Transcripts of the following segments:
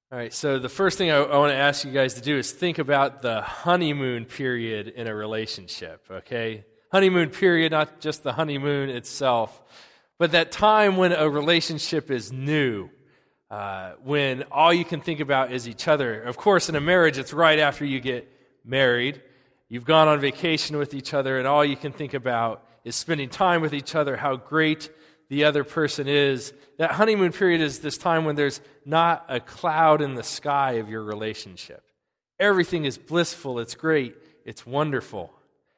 All right, so the first thing I want to ask you guys to do is think about the honeymoon period in a relationship, okay? Honeymoon period, not just the honeymoon itself, but that time when a relationship is new, when all you can think about is each other. Of course, in a marriage, it's right after you get married. You've gone on vacation with each other, and all you can think about is spending time with each other, how great the other person is. That honeymoon period is this time when there's not a cloud in the sky of your relationship. Everything is blissful, it's great, it's wonderful.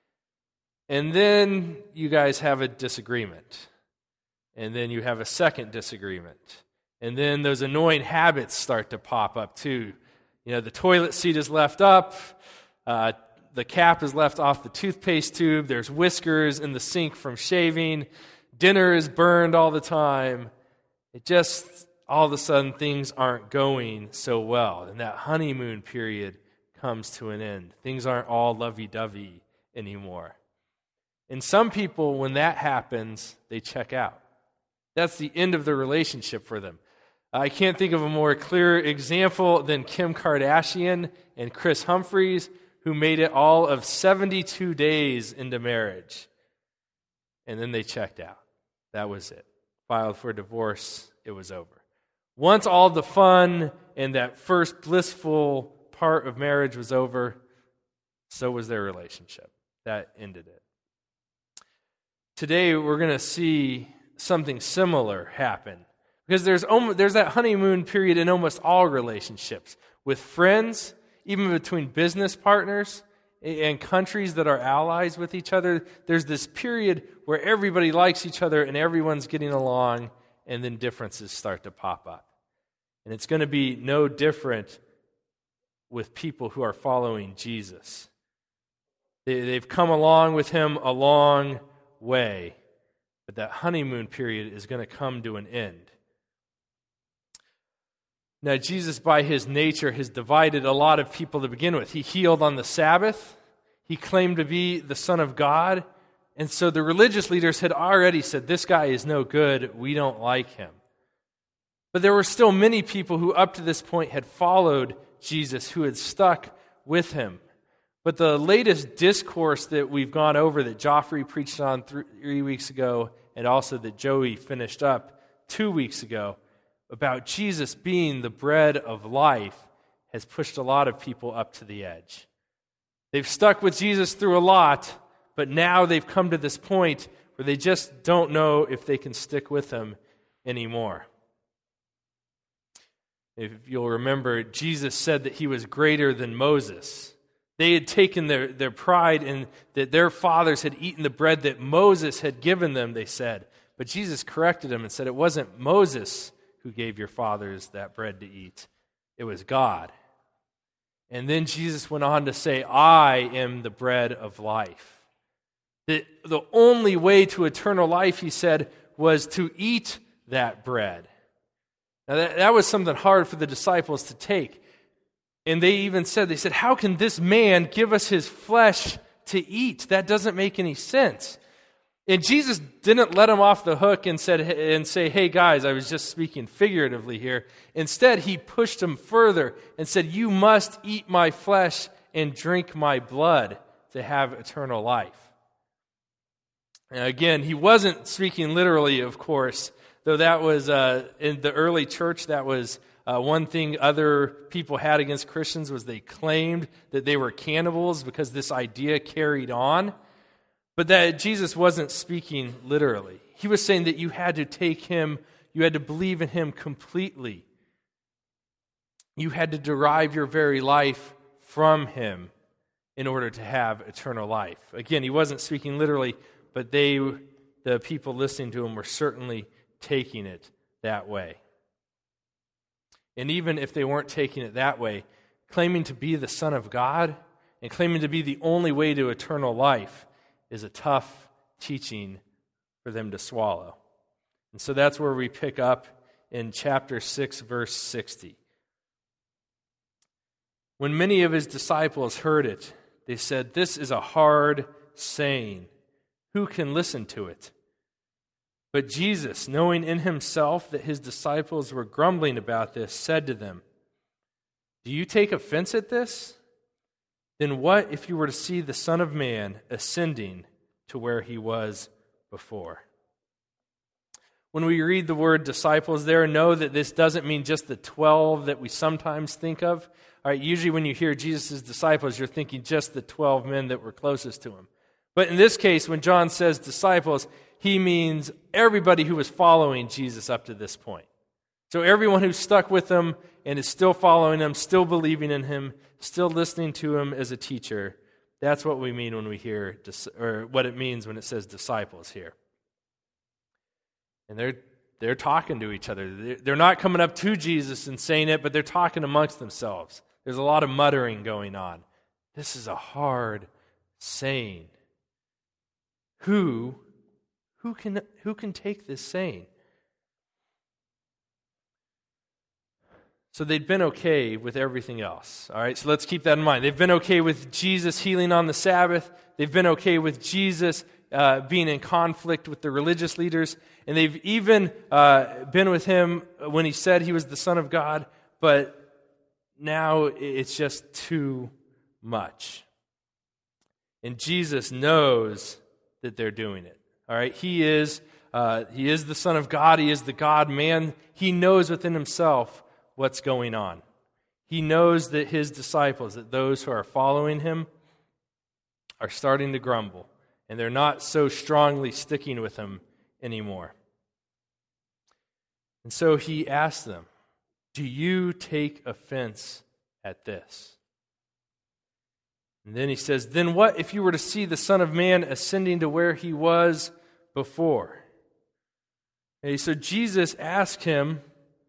And then you guys have a disagreement. And then you have a second disagreement. And then those annoying habits start to pop up too. You know, the toilet seat is left up, the cap is left off the toothpaste tube, there's whiskers in the sink from shaving, dinner is burned all the time. It just, all of a sudden, things aren't going so well. And that honeymoon period comes to an end. Things aren't all lovey-dovey anymore. And some people, when that happens, they check out. That's the end of the relationship for them. I can't think of a more clear example than Kim Kardashian and Chris Humphries, who made it all of 72 days into marriage. And then they checked out. That was it. Filed for divorce, it was over. Once all the fun and that first blissful part of marriage was over, so was their relationship. That ended it. Today, we're going to see something similar happen. Because there's that honeymoon period in almost all relationships. With friends, even between business partners, and countries that are allies with each other, there's this period where everybody likes each other and everyone's getting along, and then differences start to pop up. And it's going to be no different with people who are following Jesus. They've come along with him a long way, but that honeymoon period is going to come to an end. Now, Jesus, by his nature, has divided a lot of people to begin with. He healed on the Sabbath. He claimed to be the Son of God. And so the religious leaders had already said, this guy is no good. We don't like him. But there were still many people who up to this point had followed Jesus, who had stuck with him. But the latest discourse that we've gone over, that Joffrey preached on 3 weeks ago, and also that Joey finished up 2 weeks ago, about Jesus being the bread of life, has pushed a lot of people up to the edge. They've stuck with Jesus through a lot, but now they've come to this point where they just don't know if they can stick with him anymore. If you'll remember, Jesus said that he was greater than Moses. They had taken their pride in that their fathers had eaten the bread that Moses had given them, they said. But Jesus corrected them and said it wasn't Moses who gave your fathers that bread to eat. It was God. And then Jesus went on to say, I am the bread of life. The only way to eternal life, he said, was to eat that bread. Now that was something hard for the disciples to take. And they said, how can this man give us his flesh to eat? That doesn't make any sense. And Jesus didn't let them off the hook and say, hey guys, I was just speaking figuratively here. Instead, he pushed them further and said, you must eat my flesh and drink my blood to have eternal life. And again, he wasn't speaking literally, of course, though that was, in the early church, that was one thing other people had against Christians, was they claimed that they were cannibals because this idea carried on. But that Jesus wasn't speaking literally. He was saying that you had to take him, you had to believe in him completely. You had to derive your very life from him in order to have eternal life. Again, he wasn't speaking literally, but the people listening to him were certainly taking it that way. And even if they weren't taking it that way, claiming to be the Son of God and claiming to be the only way to eternal life is a tough teaching for them to swallow. And so that's where we pick up in chapter 6, verse 60. When many of his disciples heard it, they said, this is a hard saying. Who can listen to it? But Jesus, knowing in himself that his disciples were grumbling about this, said to them, Do you take offense at this? Then what if you were to see the Son of Man ascending to where he was before? When we read the word disciples there, know that this doesn't mean just the 12 that we sometimes think of. All right, usually when you hear Jesus' disciples, you're thinking just the 12 men that were closest to him. But in this case, when John says disciples, he means everybody who was following Jesus up to this point. So everyone who stuck with him and is still following him, still believing in him, still listening to him as a teacher, that's what we mean when we hear, or what it means when it says disciples here. And they're talking to each other. They're not coming up to Jesus and saying it, but they're talking amongst themselves. There's a lot of muttering going on. This is a hard saying. Who can take this saying? So they'd been okay with everything else. All right, so let's keep that in mind. They've been okay with Jesus healing on the Sabbath. They've been okay with Jesus being in conflict with the religious leaders. And they've even been with him when he said he was the Son of God. But now it's just too much. And Jesus knows that they're doing it. All right, he is the Son of God. He is the God-man. He knows within himself what's going on. He knows that his disciples, that those who are following him, are starting to grumble, and they're not so strongly sticking with him anymore. And so he asks them, do you take offense at this? And then he says, then what if you were to see the Son of Man ascending to where he was before? Okay, so Jesus asked him,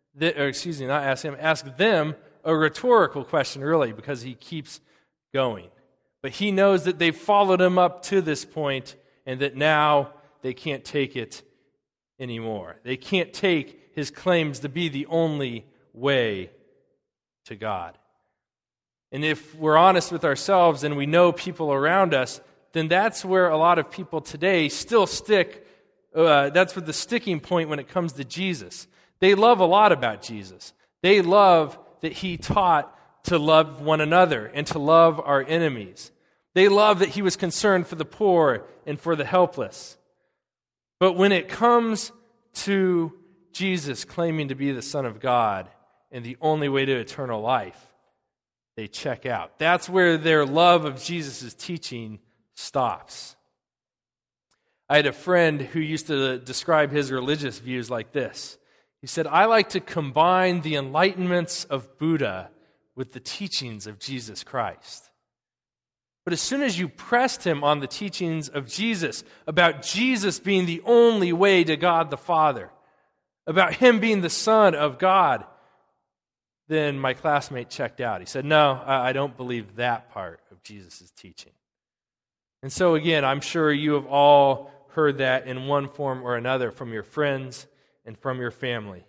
ask them a rhetorical question, really, because he keeps going. But he knows that they've followed him up to this point and that now they can't take it anymore. They can't take his claims to be the only way to God. And if we're honest with ourselves and we know people around us, then that's where a lot of people today still stick. That's where the sticking point when it comes to Jesus. They love a lot about Jesus. They love that he taught to love one another and to love our enemies. They love that he was concerned for the poor and for the helpless. But when it comes to Jesus claiming to be the Son of God and the only way to eternal life, they check out. That's where their love of Jesus' teaching stops. I had a friend who used to describe his religious views like this. He said, I like to combine the enlightenments of Buddha with the teachings of Jesus Christ. But as soon as you pressed him on the teachings of Jesus, about Jesus being the only way to God the Father, about him being the Son of God, then my classmate checked out. He said, no, I don't believe that part of Jesus' teaching. And so again, I'm sure you have all heard that in one form or another from your friends and from your family.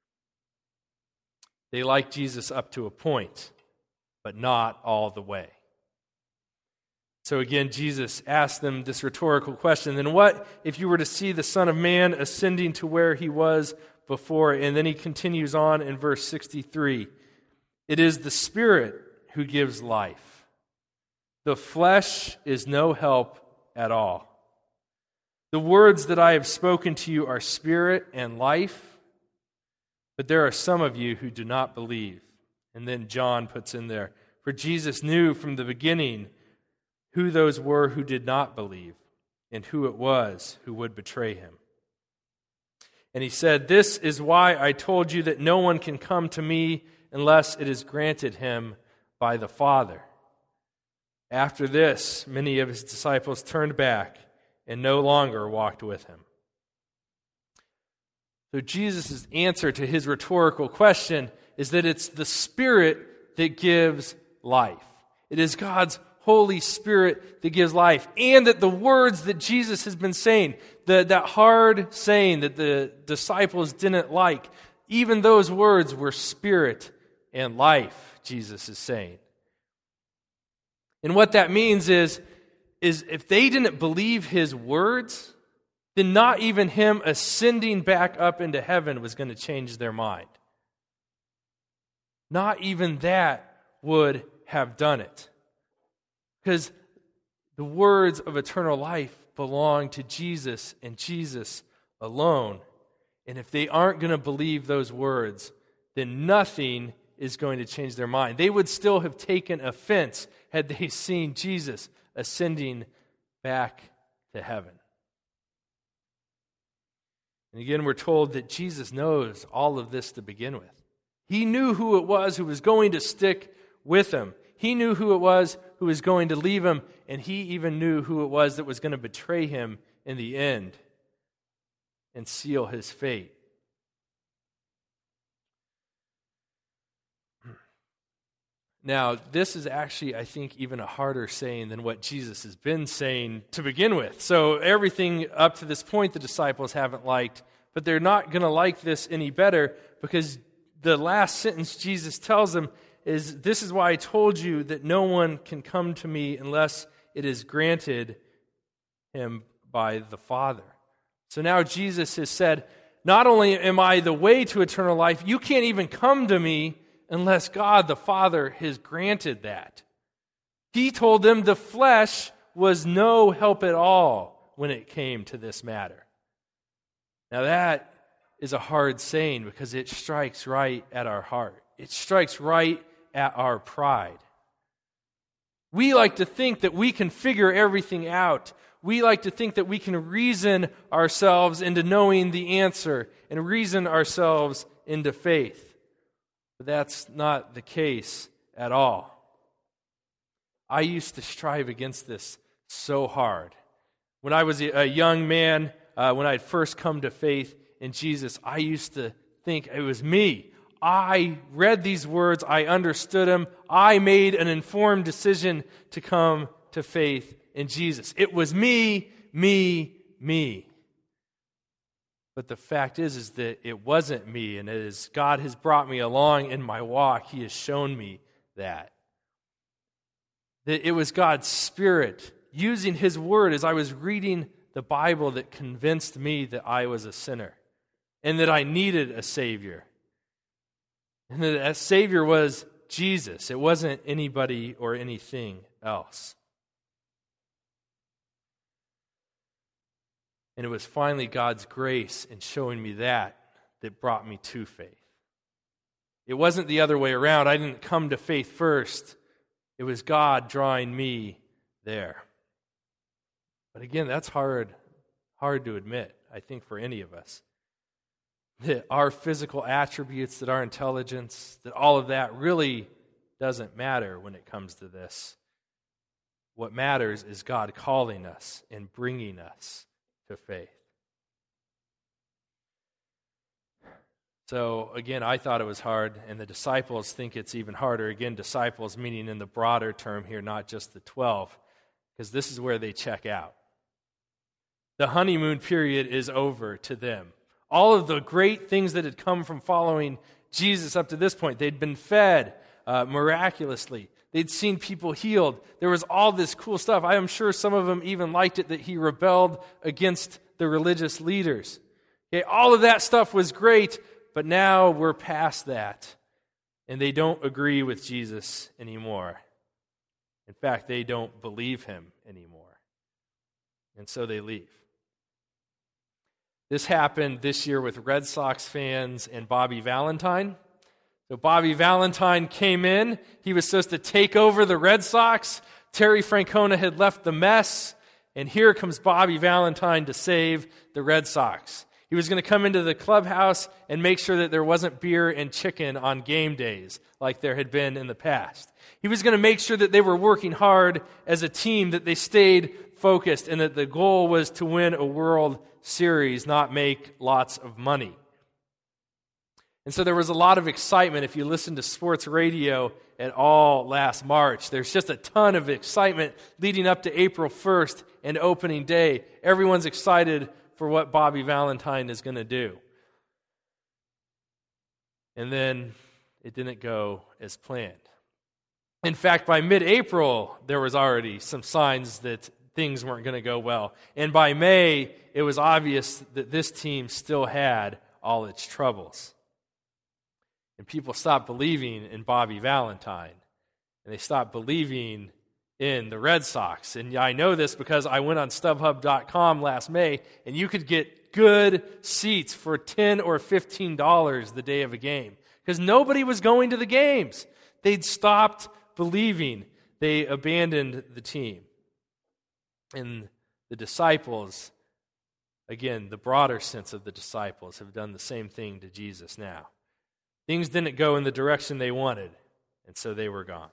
They like Jesus up to a point, but not all the way. So again, Jesus asked them this rhetorical question, then what if you were to see the Son of Man ascending to where he was before? And then he continues on in verse 63. It is the Spirit who gives life. The flesh is no help at all. The words that I have spoken to you are spirit and life, but there are some of you who do not believe. And then John puts in there, for Jesus knew from the beginning who those were who did not believe and who it was who would betray him. And he said, this is why I told you that no one can come to me unless it is granted him by the Father. After this, many of his disciples turned back and no longer walked with him. So Jesus' answer to his rhetorical question is that it's the Spirit that gives life. It is God's Holy Spirit that gives life. And that the words that Jesus has been saying, that hard saying that the disciples didn't like, even those words were spirit and life, Jesus is saying. And what that means is if they didn't believe his words, then not even him ascending back up into heaven was going to change their mind. Not even that would have done it. Because the words of eternal life belong to Jesus and Jesus alone. And if they aren't going to believe those words, then nothing is going to change their mind. They would still have taken offense had they seen Jesus ascending back to heaven. And again, we're told that Jesus knows all of this to begin with. He knew who it was who was going to stick with him. He knew who it was who was going to leave him, and he even knew who it was that was going to betray him in the end and seal his fate. Now, this is actually, I think, even a harder saying than what Jesus has been saying to begin with. So everything up to this point the disciples haven't liked, but they're not going to like this any better because the last sentence Jesus tells them is, "This is why I told you that no one can come to me unless it is granted him by the Father." So now Jesus has said, not only am I the way to eternal life, you can't even come to me unless God the Father has granted that. He told them the flesh was no help at all when it came to this matter. Now that is a hard saying because it strikes right at our heart. It strikes right at our pride. We like to think that we can figure everything out. We like to think that we can reason ourselves into knowing the answer and reason ourselves into faith. But that's not the case at all. I used to strive against this so hard. When I was a young man, when I had first come to faith in Jesus, I used to think it was me. I read these words, I understood them, I made an informed decision to come to faith in Jesus. It was me, me, me. But the fact is that it wasn't me, and as God has brought me along in my walk, He has shown me that. That it was God's Spirit using His Word as I was reading the Bible that convinced me that I was a sinner and that I needed a Savior. And that Savior was Jesus. It wasn't anybody or anything else. And it was finally God's grace in showing me that brought me to faith. It wasn't the other way around. I didn't come to faith first. It was God drawing me there. But again, that's hard to admit, I think, for any of us. That our physical attributes, that our intelligence, that all of that really doesn't matter when it comes to this. What matters is God calling us and bringing us to faith. So again, I thought it was hard, and the disciples think it's even harder. Again, disciples meaning in the broader term here, not just the 12, because this is where they check out. The honeymoon period is over to them. All of the great things that had come from following Jesus up to this point, they'd been fed miraculously. They'd seen people healed. There was all this cool stuff. I am sure some of them even liked it that he rebelled against the religious leaders. Okay, all of that stuff was great, but now we're past that. And they don't agree with Jesus anymore. In fact, they don't believe him anymore. And so they leave. This happened this year with Red Sox fans and Bobby Valentine. So Bobby Valentine came in. He was supposed to take over the Red Sox. Terry Francona had left the mess. And here comes Bobby Valentine to save the Red Sox. He was going to come into the clubhouse and make sure that there wasn't beer and chicken on game days like there had been in the past. He was going to make sure that they were working hard as a team, that they stayed focused, and that the goal was to win a World Series, not make lots of money. And so there was a lot of excitement. If you listen to sports radio at all last March, there's just a ton of excitement leading up to April 1st and opening day. Everyone's excited for what Bobby Valentine is going to do. And then it didn't go as planned. In fact, by mid-April, there was already some signs that things weren't going to go well. And by May, it was obvious that this team still had all its troubles. And people stopped believing in Bobby Valentine and they stopped believing in the Red Sox. And I know this because I went on StubHub.com last May, and you could get good seats for $10 or $15 the day of a game because nobody was going to the games. They'd stopped believing. They abandoned the team. And the disciples, again, the broader sense of the disciples, have done the same thing to Jesus now. Things didn't go in the direction they wanted, and so they were gone.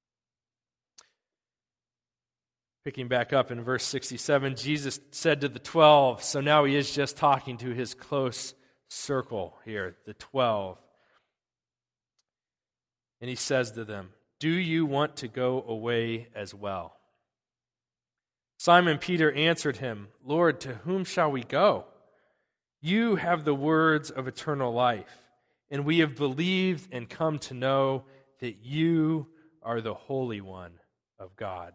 Picking back up in verse 67, Jesus said to the 12, so now he is just talking to his close circle here, the 12. And he says to them, do you want to go away as well? Simon Peter answered him, Lord, to whom shall we go? You have the words of eternal life, and we have believed and come to know that you are the Holy One of God.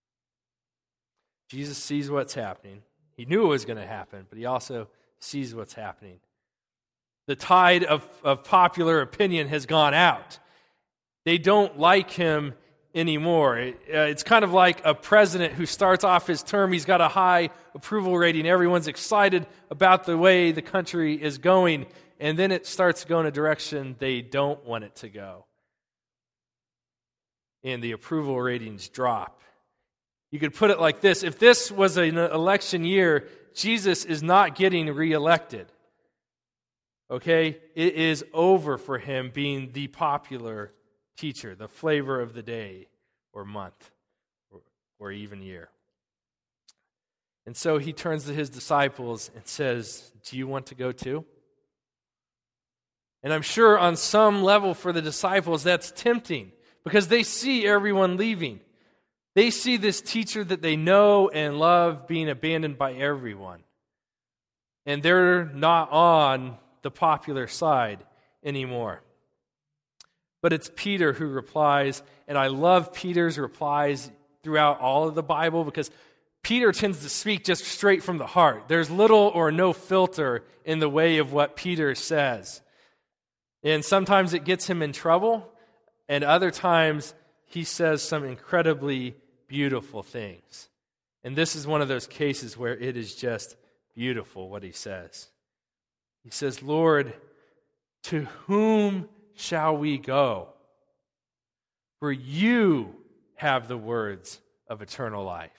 Jesus sees what's happening. He knew it was going to happen, but he also sees what's happening. The tide of popular opinion has gone out. They don't like him anymore. It's kind of like a president who starts off his term. He's got a high approval rating. Everyone's excited about the way the country is going, and then it starts going a direction they don't want it to go. And the approval ratings drop. You could put it like this. If this was an election year, Jesus is not getting reelected. Okay? It is over for him being the popular teacher, the flavor of the day or month or even year. And so he turns to his disciples and says, do you want to go too? And I'm sure on some level for the disciples that's tempting because they see everyone leaving. They see this teacher that they know and love being abandoned by everyone. And they're not on the popular side anymore. But it's Peter who replies, and I love Peter's replies throughout all of the Bible because Peter tends to speak just straight from the heart. There's little or no filter in the way of what Peter says. And sometimes it gets him in trouble, and other times he says some incredibly beautiful things. And this is one of those cases where it is just beautiful what he says. He says, Lord, to whom shall we go? For you have the words of eternal life.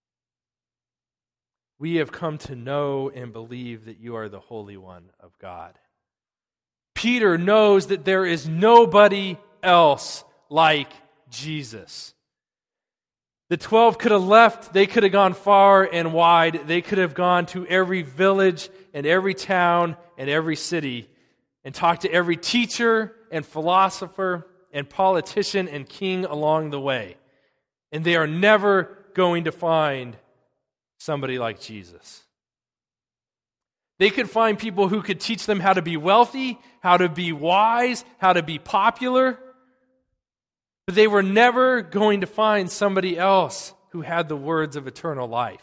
We have come to know and believe that you are the Holy One of God. Peter knows that there is nobody else like Jesus. The 12 could have left, they could have gone far and wide, they could have gone to every village and every town and every city and talked to every teacher and philosopher and politician and king along the way. And they are never going to find somebody like Jesus. They could find people who could teach them how to be wealthy, how to be wise, how to be popular. But they were never going to find somebody else who had the words of eternal life.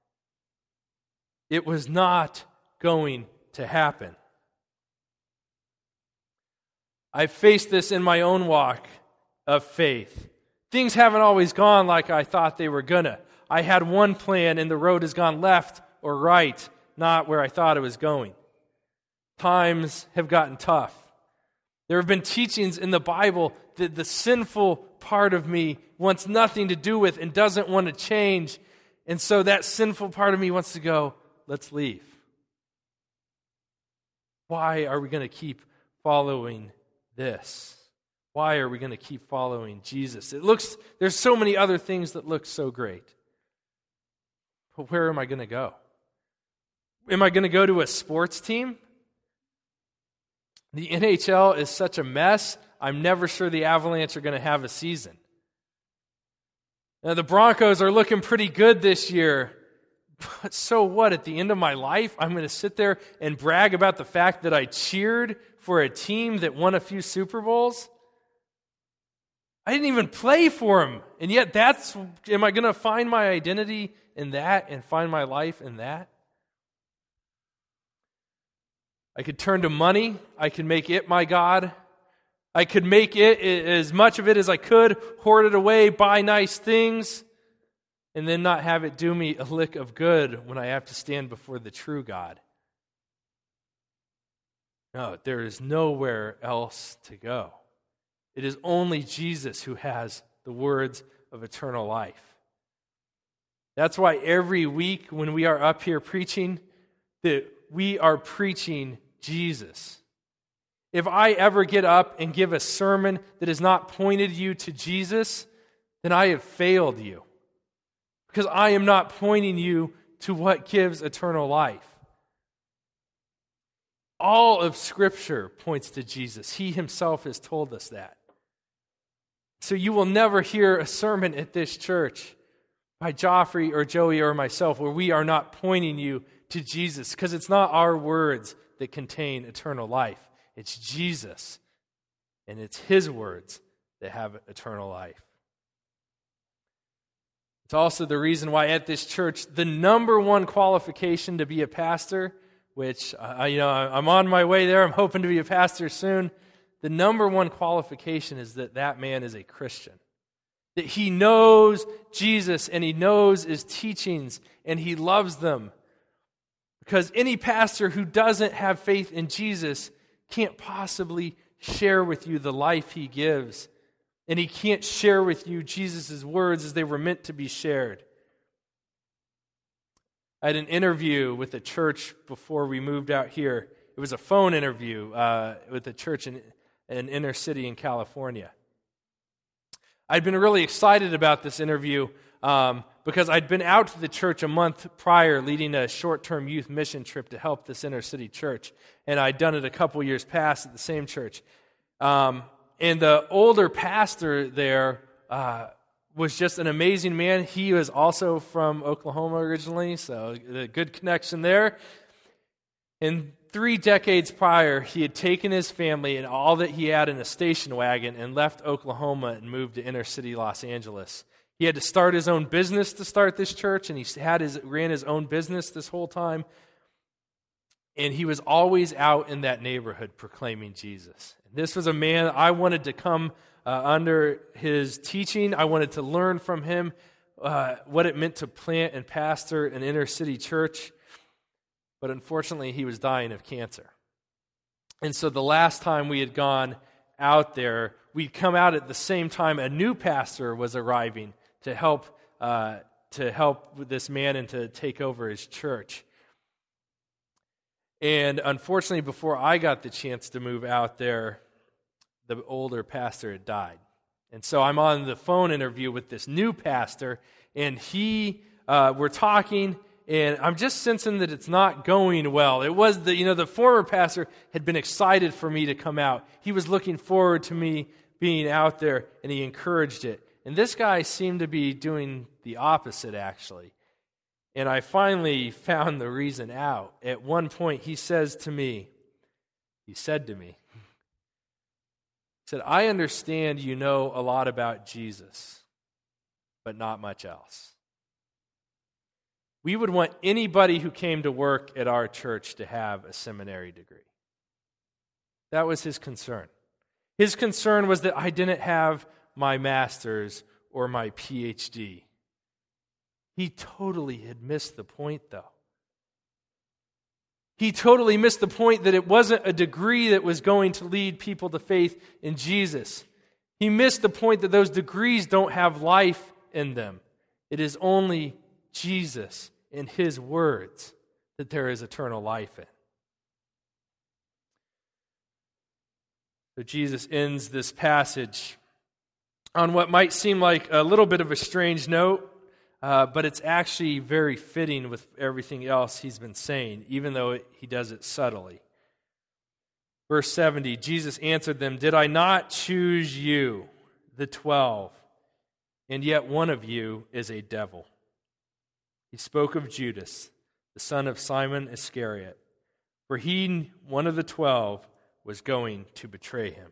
It was not going to happen. I've faced this in my own walk of faith. Things haven't always gone like I thought they were gonna. I had one plan and the road has gone left or right, not where I thought it was going. Times have gotten tough. There have been teachings in the Bible that the sinful part of me wants nothing to do with and doesn't want to change. And so that sinful part of me wants to go, let's leave. Why are we going to keep following this? Why are we going to keep following Jesus? There's so many other things that look so great. But where am I going to go? Am I going to go to a sports team? The NHL is such a mess, I'm never sure the Avalanche are going to have a season. Now, the Broncos are looking pretty good this year. But so what? At the end of my life, I'm going to sit there and brag about the fact that I cheered for a team that won a few Super Bowls? I didn't even play for them. And yet am I going to find my identity in that and find my life in that? I could turn to money. I could make it my God. I could make it, as much of it as I could, hoard it away, buy nice things, and then not have it do me a lick of good when I have to stand before the true God. No, there is nowhere else to go. It is only Jesus who has the words of eternal life. That's why every week when we are up here preaching, that we are preaching Jesus. If I ever get up and give a sermon that has not pointed you to Jesus, then I have failed you. Because I am not pointing you to what gives eternal life. All of Scripture points to Jesus. He himself has told us that. So you will never hear a sermon at this church by Joffrey or Joey or myself where we are not pointing you to Jesus, because it's not our words that contain eternal life. It's Jesus, and it's his words that have eternal life. It's also the reason why at this church, the number one qualification to be a pastor, which, I'm on my way there, I'm hoping to be a pastor soon. The number one qualification is that that man is a Christian. That he knows Jesus and he knows his teachings and he loves them. Because any pastor who doesn't have faith in Jesus can't possibly share with you the life he gives. And he can't share with you Jesus' words as they were meant to be shared. I had an interview with a church before we moved out here. It was a phone interview with a church in inner city in California. I'd been really excited about this interview because I'd been out to the church a month prior leading a short-term youth mission trip to help this inner city church. And I'd done it a couple years past at the same church. And the older pastor there was just an amazing man. He was also from Oklahoma originally, so a good connection there. And 3 decades prior, he had taken his family and all that he had in a station wagon and left Oklahoma and moved to inner city Los Angeles. He had to start his own business to start this church, and he ran his own business this whole time. And he was always out in that neighborhood proclaiming Jesus. And this was a man I wanted to come under his teaching. I wanted to learn from him what it meant to plant and pastor an inner city church. But unfortunately, he was dying of cancer. And so the last time we had gone out there, we'd come out at the same time a new pastor was arriving to help with this man and to take over his church. And unfortunately, before I got the chance to move out there, the older pastor had died. And so I'm on the phone interview with this new pastor, and we're talking, and I'm just sensing that it's not going well. It was the former pastor had been excited for me to come out. He was looking forward to me being out there, and he encouraged it. And this guy seemed to be doing the opposite, actually. And I finally found the reason out. At one point, he said to me, I understand you know a lot about Jesus, but not much else. We would want anybody who came to work at our church to have a seminary degree. That was his concern. His concern was that I didn't have my master's or my PhD. He totally had missed the point, though. He totally missed the point that it wasn't a degree that was going to lead people to faith in Jesus. He missed the point that those degrees don't have life in them. It is only Jesus and his words that there is eternal life in. So Jesus ends this passage on what might seem like a little bit of a strange note, but it's actually very fitting with everything else he's been saying, even though he does it subtly. Verse 70, Jesus answered them, "Did I not choose you, the 12, and yet one of you is a devil?" He spoke of Judas, the son of Simon Iscariot, for he, one of the 12, was going to betray him.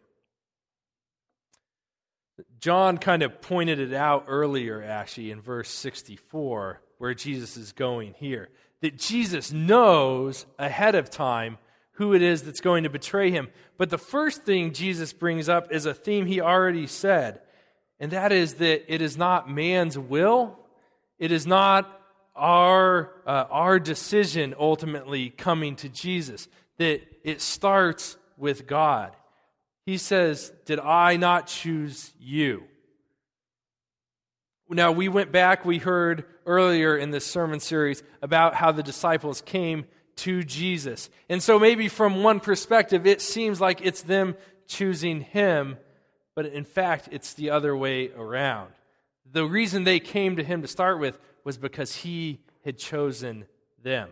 John kind of pointed it out earlier, actually, in verse 64, where Jesus is going here. That Jesus knows ahead of time who it is that's going to betray him. But the first thing Jesus brings up is a theme he already said, and that is that it is not man's will, it is not our decision ultimately coming to Jesus, that it starts with God. He says, "Did I not choose you?" Now, we went back, we heard earlier in this sermon series about how the disciples came to Jesus. And so maybe from one perspective, it seems like it's them choosing him, but in fact, it's the other way around. The reason they came to him to start with was because he had chosen them.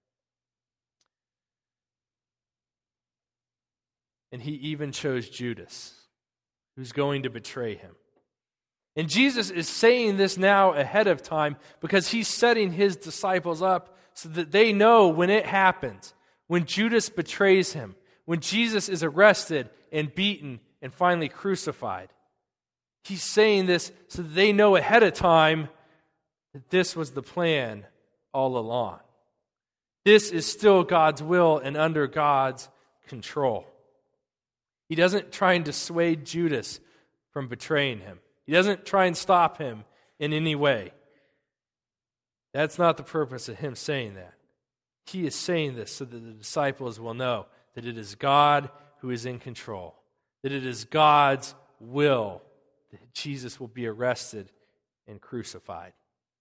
And he even chose Judas, who's going to betray him. And Jesus is saying this now ahead of time because he's setting his disciples up so that they know when it happens, when Judas betrays him, when Jesus is arrested and beaten and finally crucified. He's saying this so that they know ahead of time that this was the plan all along. This is still God's will and under God's control. He doesn't try and dissuade Judas from betraying him. He doesn't try and stop him in any way. That's not the purpose of him saying that. He is saying this so that the disciples will know that it is God who is in control, that it is God's will that Jesus will be arrested and crucified.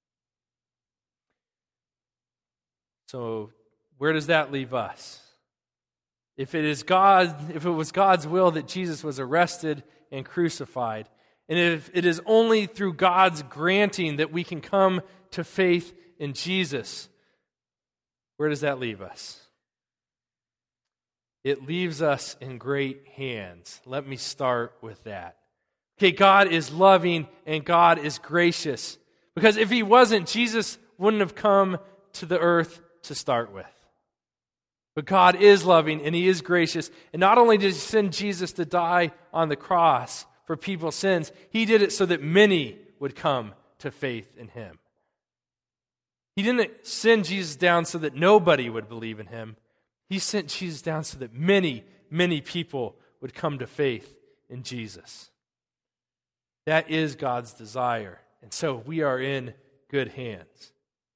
So, where does that leave us? If it was God's will that Jesus was arrested and crucified, and if it is only through God's granting that we can come to faith in Jesus, where does that leave us? It leaves us in great hands. Let me start with that. Okay, God is loving and God is gracious. Because if he wasn't, Jesus wouldn't have come to the earth to start with. But God is loving and he is gracious. And not only did he send Jesus to die on the cross for people's sins, he did it so that many would come to faith in him. He didn't send Jesus down so that nobody would believe in him. He sent Jesus down so that many, many people would come to faith in Jesus. That is God's desire. And so we are in good hands.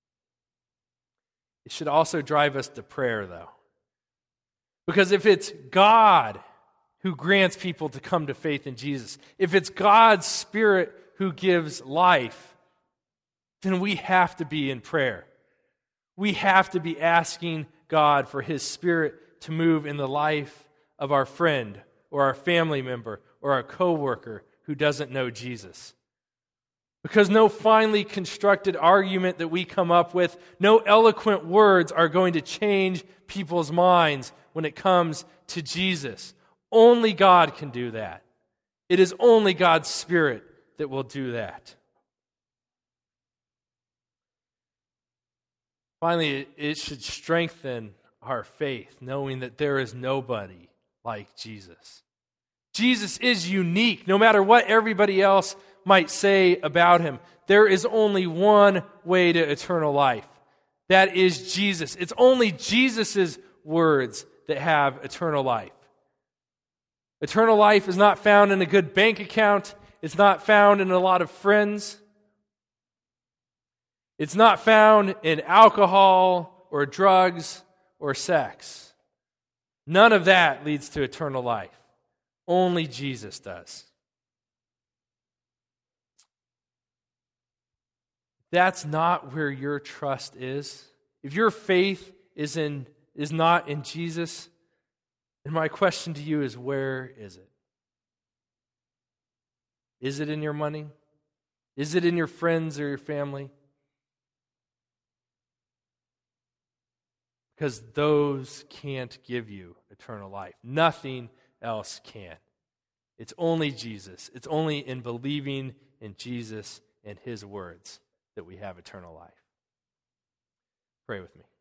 It should also drive us to prayer, though. Because if it's God who grants people to come to faith in Jesus, if it's God's Spirit who gives life, then we have to be in prayer. We have to be asking God for his Spirit to move in the life of our friend or our family member or our coworker who doesn't know Jesus. Because no finely constructed argument that we come up with, no eloquent words are going to change people's minds when it comes to Jesus. Only God can do that. It is only God's Spirit that will do that. Finally, it should strengthen our faith, knowing that there is nobody like Jesus. Jesus is unique, no matter what everybody else might say about him. There is only one way to eternal life. That is Jesus. It's only Jesus' words that have eternal life. Eternal life is not found in a good bank account. It's not found in a lot of friends. It's not found in alcohol or drugs or sex. None of that leads to eternal life. Only Jesus does. That's not where your trust is. If your faith is not in Jesus, then my question to you is, where is it? Is it in your money? Is it in your friends or your family? Because those can't give you eternal life. Nothing else can. It's only Jesus. It's only in believing in Jesus and his words that we have eternal life. Pray with me.